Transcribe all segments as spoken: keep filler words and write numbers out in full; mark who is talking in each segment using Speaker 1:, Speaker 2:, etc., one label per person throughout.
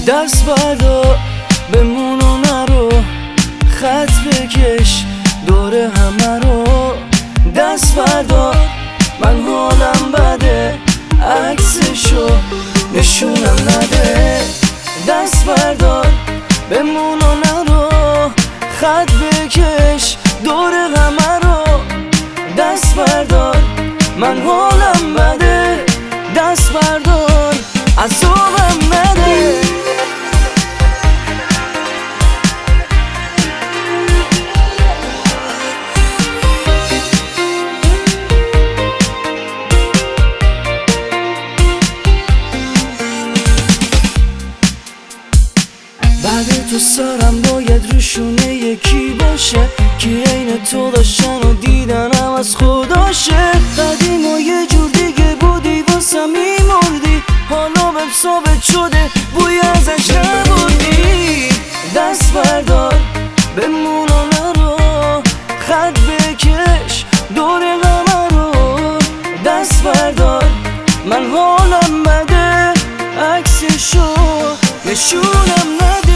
Speaker 1: دست بردار بمون و نرو، خط بکش دور همه رو. دست بردار من حالم بده، عکسشو نشونم نده. دست بردار بمون و نرو، خط بکش دور همه رو. دست بردار من حالم بده، دست بردار عذابم نده. بعد تو سرم باید روشونه یکی باشه که عین تو داشتن و دیدنم از خداشه. قدیم و یه جور دیگه بودی واسه میمردی، حالا بهم ثابت شده بوی ازش نبودی. دست بردار بمون و نرو، خط بکش دور همه رو. دست بردار من حالم بده، عکسشو نشونم نده.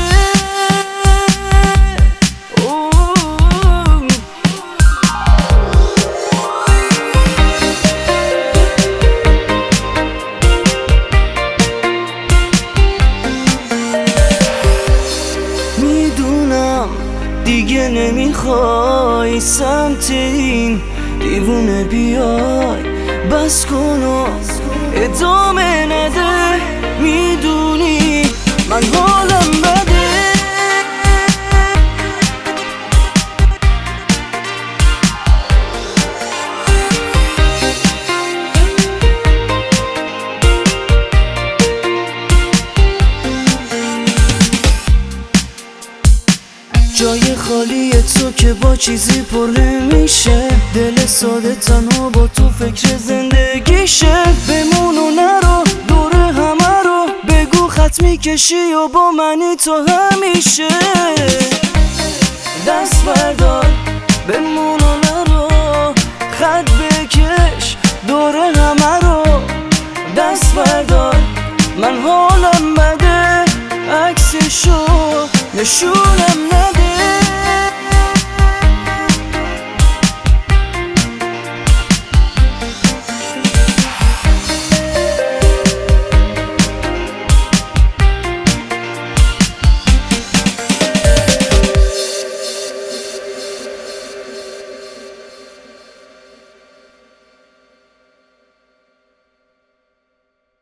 Speaker 1: میدونم دیگه نمیخوای سمت این دیوونه بیای، بس کن و ادامه نده. میدونی من حالم بده. جای خالی تو که با چیزی پر نمیشه، دل ساده تنها با تو فکر زندگیشه. بمون و نرو دور همه رو، بگو خط میکشی و با منی تو همیشه. دست بردار بمون و نرو، خط بکش دور همه رو. دست بردار من حالم بده، عکسشو نشونم نده.